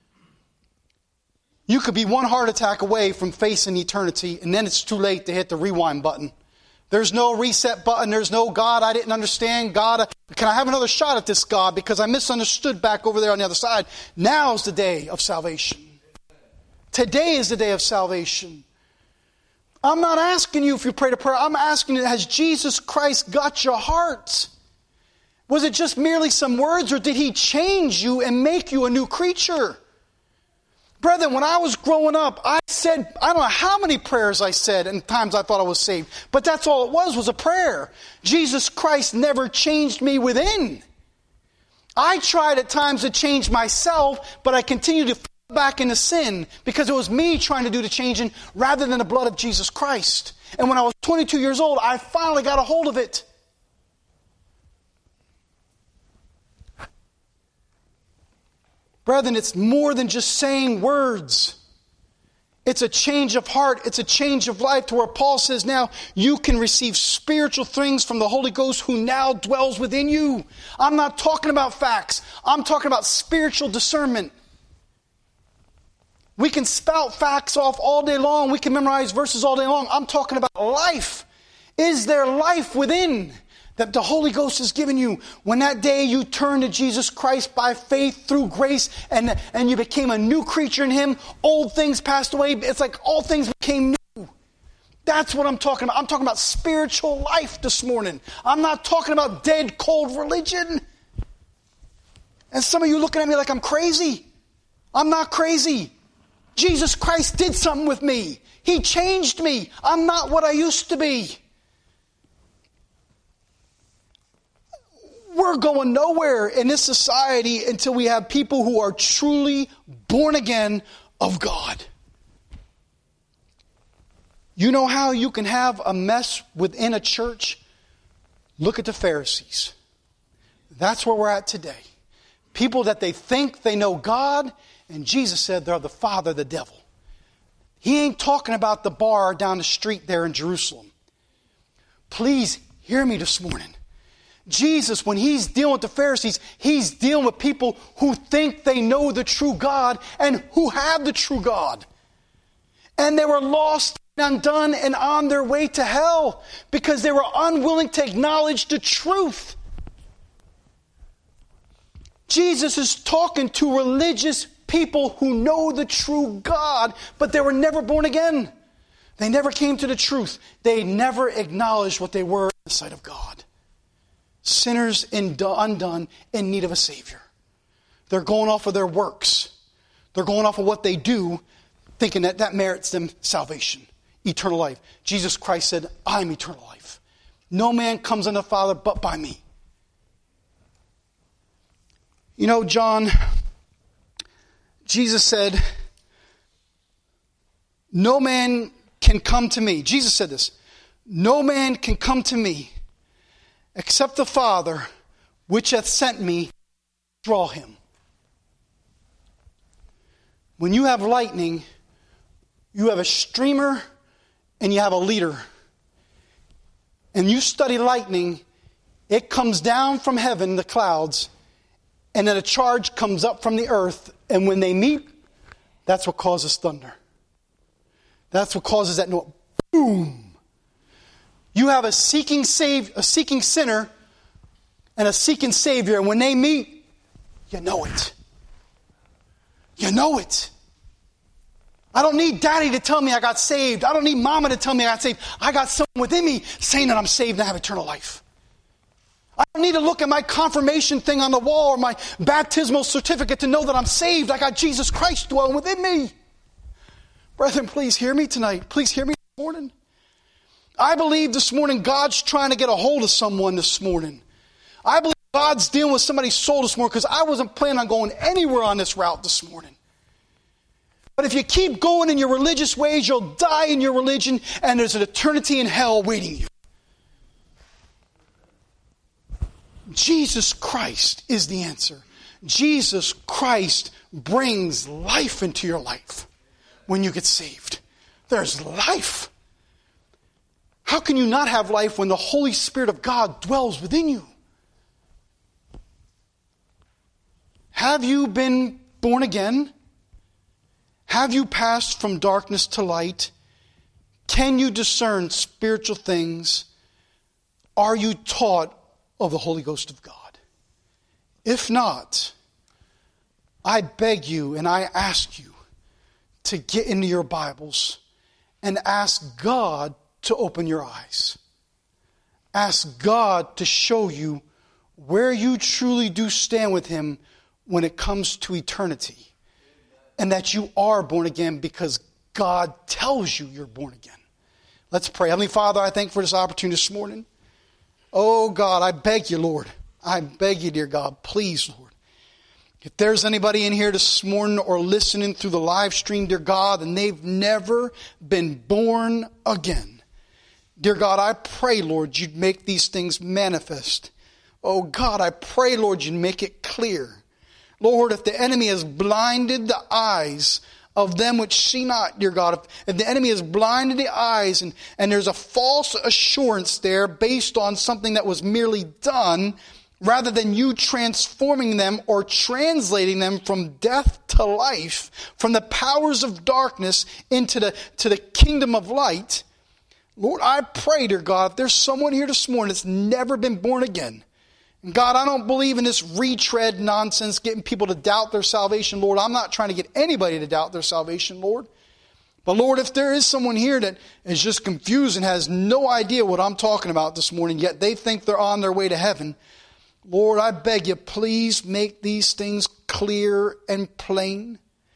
You could be one heart attack away from facing eternity, and then it's too late to hit the rewind button. There's no reset button. There's no God, I didn't understand. God, can I have another shot at this, God? Because I misunderstood back over there on the other side. Now's the day of salvation. Today is the day of salvation. I'm not asking you if you prayed a prayer. I'm asking you, has Jesus Christ got your heart? Was it just merely some words, or did He change you and make you a new creature? Brethren, when I was growing up, I said, I don't know how many prayers I said, and times I thought I was saved. But that's all it was, was a prayer. Jesus Christ never changed me within. I tried at times to change myself, but I continued to fall back into sin because it was me trying to do the changing rather than the blood of Jesus Christ. And when I was twenty-two years old, I finally got a hold of it. Brethren, it's more than just saying words. It's a change of heart. It's a change of life to where Paul says now you can receive spiritual things from the Holy Ghost who now dwells within you. I'm not talking about facts. I'm talking about spiritual discernment. We can spout facts off all day long. We can memorize verses all day long. I'm talking about life. Is there life within that the Holy Ghost has given you? When that day you turned to Jesus Christ by faith through grace and, and you became a new creature in Him, old things passed away. It's like all things became new. That's what I'm talking about. I'm talking about spiritual life this morning. I'm not talking about dead, cold religion. And some of you looking at me like I'm crazy. I'm not crazy. Jesus Christ did something with me. He changed me. I'm not what I used to be. We're going nowhere in this society until we have people who are truly born again of God. You know how you can have a mess within a church? Look at the Pharisees. That's where we're at today. People that they think they know God, and Jesus said they're the father of the devil. He ain't talking about the bar down the street there in Jerusalem. Please hear me this morning. Jesus, when He's dealing with the Pharisees, He's dealing with people who think they know the true God and who have the true God. And they were lost and undone and on their way to hell because they were unwilling to acknowledge the truth. Jesus is talking to religious people who know the true God, but they were never born again. They never came to the truth. They never acknowledged what they were in the sight of God. Sinners undone in need of a Savior. They're going off of their works. They're going off of what they do, thinking that that merits them salvation, eternal life. Jesus Christ said, I'm eternal life. No man comes unto the Father but by me. You know, John, Jesus said, no man can come to me. Jesus said this. No man can come to me except the Father which hath sent me draw him. When you have lightning, you have a streamer and you have a leader. And you study lightning, it comes down from heaven, the clouds, and then a charge comes up from the earth. And when they meet, that's what causes thunder. That's what causes that noise. Boom. You have a seeking save, a seeking sinner and a seeking Savior. And when they meet, you know it. You know it. I don't need daddy to tell me I got saved. I don't need mama to tell me I got saved. I got someone within me saying that I'm saved and I have eternal life. I don't need to look at my confirmation thing on the wall or my baptismal certificate to know that I'm saved. I got Jesus Christ dwelling within me. Brethren, please hear me tonight. Please hear me this morning. I believe this morning God's trying to get a hold of someone this morning. I believe God's dealing with somebody's soul this morning because I wasn't planning on going anywhere on this route this morning. But if you keep going in your religious ways, you'll die in your religion and there's an eternity in hell waiting you. Jesus Christ is the answer. Jesus Christ brings life into your life when you get saved. There's life. How can you not have life when the Holy Spirit of God dwells within you? Have you been born again? Have you passed from darkness to light? Can you discern spiritual things? Are you taught of the Holy Ghost of God? If not, I beg you and I ask you to get into your Bibles and ask God to open your eyes. Ask God to show you where you truly do stand with Him when it comes to eternity. And that you are born again because God tells you you're born again. Let's pray. Heavenly Father, I thank you for this opportunity this morning. Oh God, I beg you, Lord. I beg you, dear God, please, Lord. If there's anybody in here this morning or listening through the live stream, dear God, and they've never been born again, dear God, I pray, Lord, you'd make these things manifest. Oh God, I pray, Lord, you'd make it clear. Lord, if the enemy has blinded the eyes of them which see not, dear God, if, if the enemy has blinded the eyes and, and there's a false assurance there based on something that was merely done, rather than you transforming them or translating them from death to life, from the powers of darkness into the, to the kingdom of light, Lord, I pray, dear God, if there's someone here this morning that's never been born again, God, I don't believe in this retread nonsense, getting people to doubt their salvation, Lord. I'm not trying to get anybody to doubt their salvation, Lord. But Lord, if there is someone here that is just confused and has no idea what I'm talking about this morning, yet they think they're on their way to heaven, Lord, I beg you, please make these things clear and plain.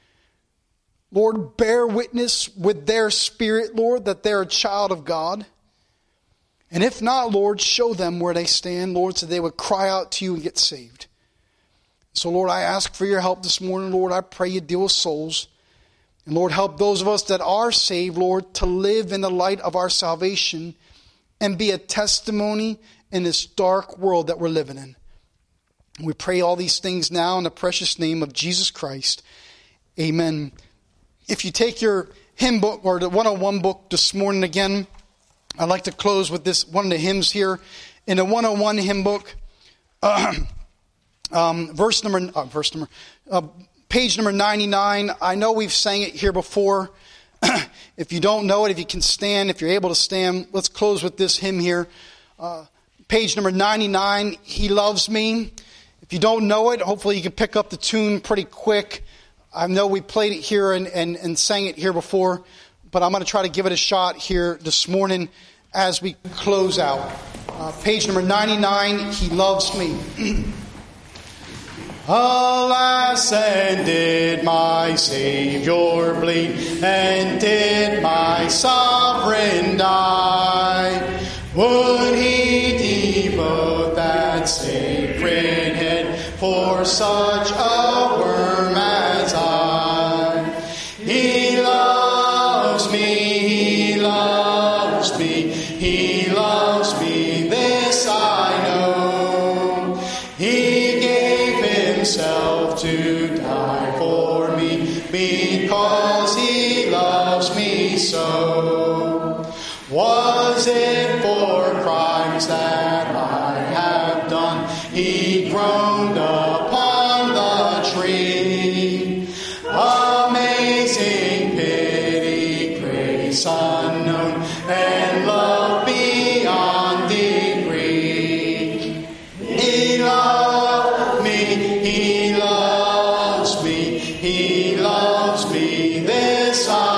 Lord, bear witness with their spirit, Lord, that they're a child of God. And if not, Lord, show them where they stand, Lord, so they would cry out to you and get saved. So, Lord, I ask for your help this morning, Lord. I pray you deal with souls. And, Lord, help those of us that are saved, Lord, to live in the light of our salvation and be a testimony in this dark world that we're living in. We pray all these things now in the precious name of Jesus Christ. Amen. If you take your hymn book or the one oh one book this morning again, I'd like to close with this one of the hymns here. In the one oh one hymn book, uh, um, verse number, uh, verse number, uh, page number ninety-nine. I know we've sang it here before. If you don't know it, if you can stand, if you're able to stand, let's close with this hymn here. Uh, page number ninety-nine, He Loves Me. If you don't know it, hopefully you can pick up the tune pretty quick. I know we played it here and, and, and sang it here before, but I'm going to try to give it a shot here this morning as we close out. Uh, page number ninety-nine, He Loves Me. Alas, and did my Savior bleed, and did my Sovereign die? Would He devote that sacred head for such a worm as I? He loves me, He loves me, He loves me, this I know. He gave Himself to die for me, because He loves me so. Was it for crimes that I have done, He groaned upon the tree? Amazing pity, grace unknown, and love beyond degree. He loved me, He loves me, He loves me, this I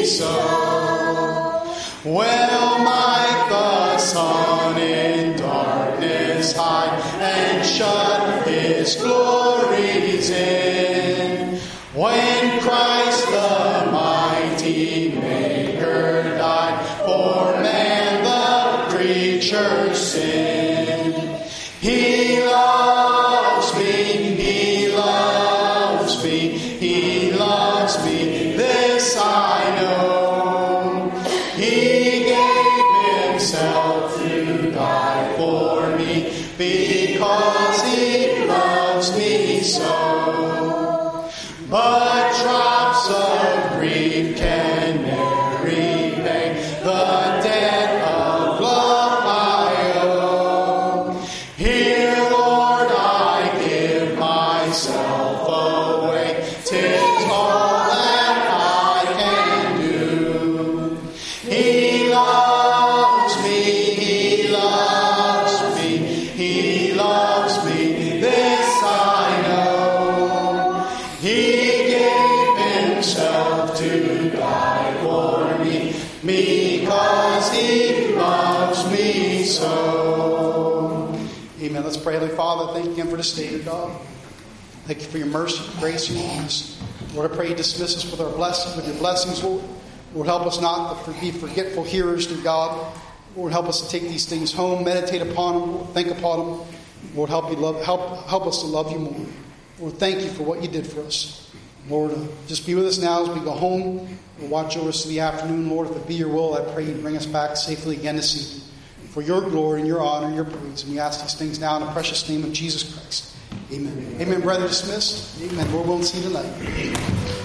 me so. Well might the sun in darkness hide and shut his glories in, when Christ the mighty Maker died for man the creature's sin. He loves me, he loves me, he loves me, this I know. He gave himself to die for me, because he loves me so. But drops of grief can ne'er repay the debt of love I owe. Here, Lord, I give myself away, 'tis all that I can do. He loves me, he loves me, he loves me, this I know. He gave himself to die for me, because he loves me so. Amen. Let's pray. Heavenly Father, thank you again for this day, dear God. Thank you for your mercy, grace, and kindness. Lord, I pray you dismiss us with our blessings, with your blessings, Lord. Lord, help us not to be forgetful hearers, dear God. Lord, help us to take these things home, meditate upon them, Lord, think upon them. Lord, help you love, help help us to love you more. Lord, thank you for what you did for us. Lord, uh, just be with us now as we go home. We'll watch over us in the afternoon. Lord, if it be your will, I pray you bring us back safely again this evening. For your glory and your honor and your praise. And we ask these things now in the precious name of Jesus Christ. Amen. Amen, brother. Dismissed. Amen. Lord willing, see you tonight.